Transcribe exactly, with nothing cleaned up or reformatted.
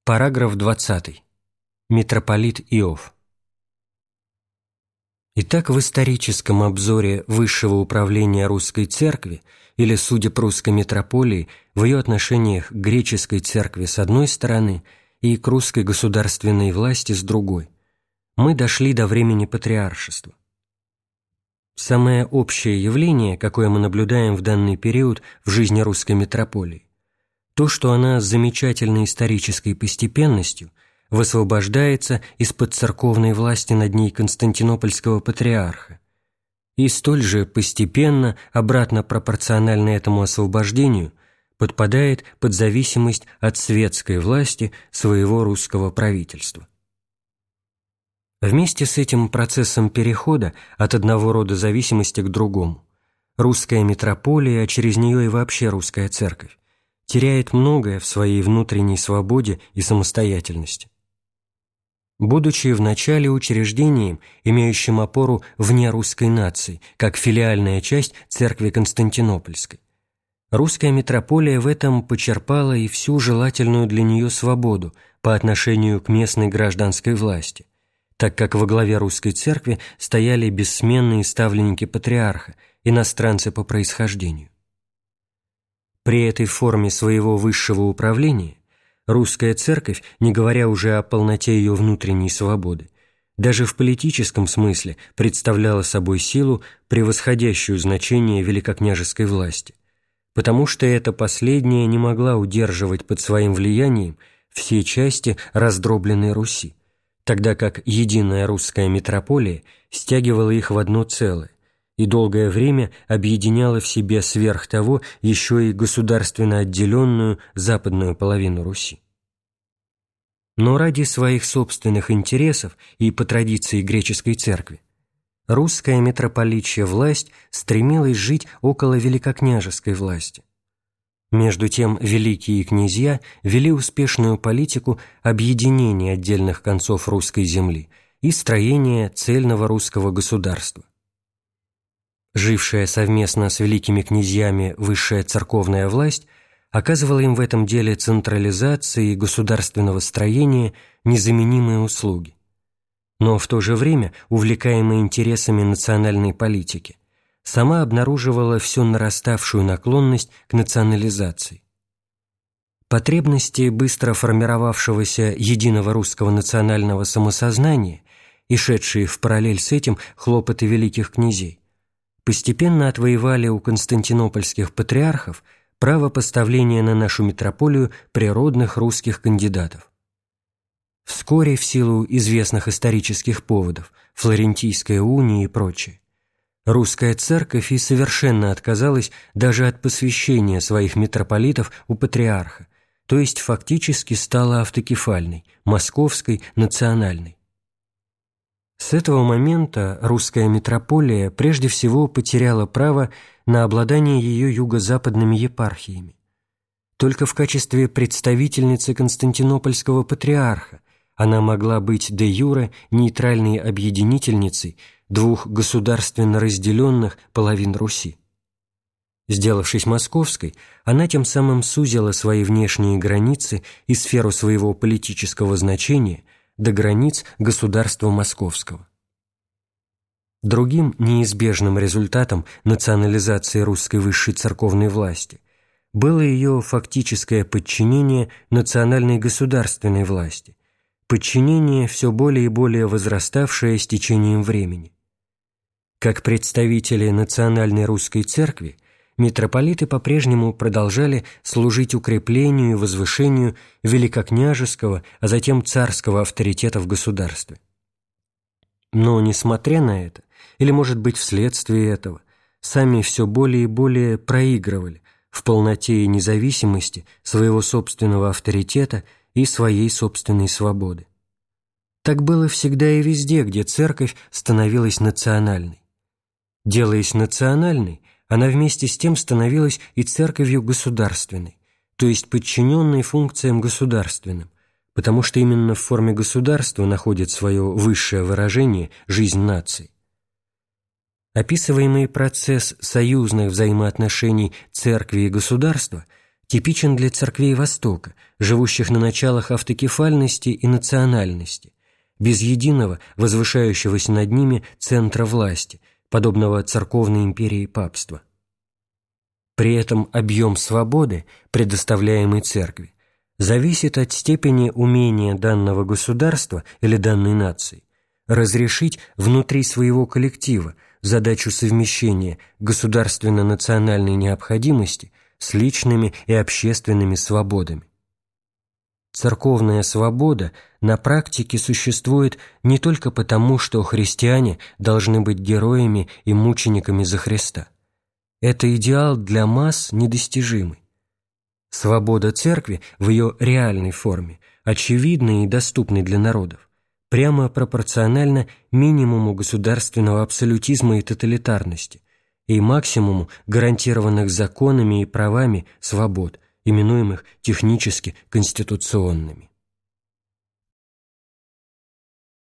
Параграф двадцатый. Митрополит Иов. Итак, в историческом обзоре высшего управления Русской Церкви или судеб Русской Митрополии в ее отношениях к греческой церкви с одной стороны и к русской государственной власти с другой, мы дошли до времени патриаршества. Самое общее явление, какое мы наблюдаем в данный период в жизни Русской Митрополии, то, что она с замечательной исторической постепенностью высвобождается из-под церковной власти над ней Константинопольского патриарха и столь же постепенно, обратно пропорционально этому освобождению, подпадает под зависимость от светской власти своего русского правительства. Вместе с этим процессом перехода от одного рода зависимости к другому русская митрополия, а через нее и вообще русская церковь, теряет многое в своей внутренней свободе и самостоятельности. Будучи вначале учреждением, имеющим опору вне русской нации, как филиальная часть церкви Константинопольской, русская митрополия в этом почерпала и всю желательную для нее свободу по отношению к местной гражданской власти, так как во главе русской церкви стояли бессменные ставленники патриарха, иностранцы по происхождению. При этой форме своего высшего управления русская церковь, не говоря уже о полноте ее внутренней свободы, даже в политическом смысле представляла собой силу, превосходящую значение великокняжеской власти, потому что эта последняя не могла удерживать под своим влиянием все части раздробленной Руси, тогда как единая русская митрополия стягивала их в одно целое и долгое время объединяла в себе сверх того еще и государственно отделенную западную половину Руси. Но ради своих собственных интересов и по традиции греческой церкви русская митрополичья власть стремилась жить около великокняжеской власти. Между тем великие князья вели успешную политику объединения отдельных концов русской земли и строения цельного русского государства. Жившая совместно с великими князьями высшая церковная власть оказывала им в этом деле централизации и государственного строения незаменимые услуги. Но в то же время, увлекаемая интересами национальной политики, сама обнаруживала всю нараставшую наклонность к национализации. Потребности быстро формировавшегося единого русского национального самосознания и шедшие в параллель с этим хлопоты великих князей постепенно отвоевали у константинопольских патриархов право поставления на нашу митрополию природных русских кандидатов. Вскоре, в силу известных исторических поводов, Флорентийская уния и прочее, русская церковь и совершенно отказалась даже от посвящения своих митрополитов у патриарха, то есть фактически стала автокефальной, московской, национальной. С этого момента русская митрополия прежде всего потеряла право на обладание ее юго-западными епархиями. Только в качестве представительницы Константинопольского патриарха она могла быть де-юре нейтральной объединительницей двух государственно разделенных половин Руси. Сделавшись московской, она тем самым сузила свои внешние границы и сферу своего политического значения до границ государства московского. Другим неизбежным результатом национализации русской высшей церковной власти было ее фактическое подчинение национальной государственной власти, подчинение, все более и более возраставшее с течением времени. Как представители национальной русской церкви, митрополиты по-прежнему продолжали служить укреплению и возвышению великокняжеского, а затем царского авторитета в государстве. Но, несмотря на это, или, может быть, вследствие этого, сами все более и более проигрывали в полноте и независимости своего собственного авторитета и своей собственной свободы. Так было всегда и везде, где церковь становилась национальной. Делаясь национальной, она вместе с тем становилась и церковью государственной, то есть подчиненной функциям государственным, потому что именно в форме государства находит свое высшее выражение жизнь нации. Описываемый процесс союзных взаимоотношений церкви и государства типичен для церквей Востока, живущих на началах автокефальности и национальности, без единого, возвышающегося над ними центра власти, подобного церковной империи папства. При этом объем свободы, предоставляемой церкви, зависит от степени умения данного государства или данной нации разрешить внутри своего коллектива задачу совмещения государственно-национальной необходимости с личными и общественными свободами. Церковная свобода на практике существует не только потому, что христиане должны быть героями и мучениками за Христа. Это идеал для масс недостижимый. Свобода церкви в ее реальной форме, очевидной и доступной для народов, прямо пропорциональна минимуму государственного абсолютизма и тоталитарности и максимуму гарантированных законами и правами свобод, именуемых технически конституционными.